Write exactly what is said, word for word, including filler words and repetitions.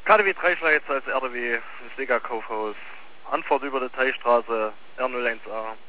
K D W Dreischleitz als R D W Sega Kaufhaus. Anfahrt über die Teichstraße R null eins A.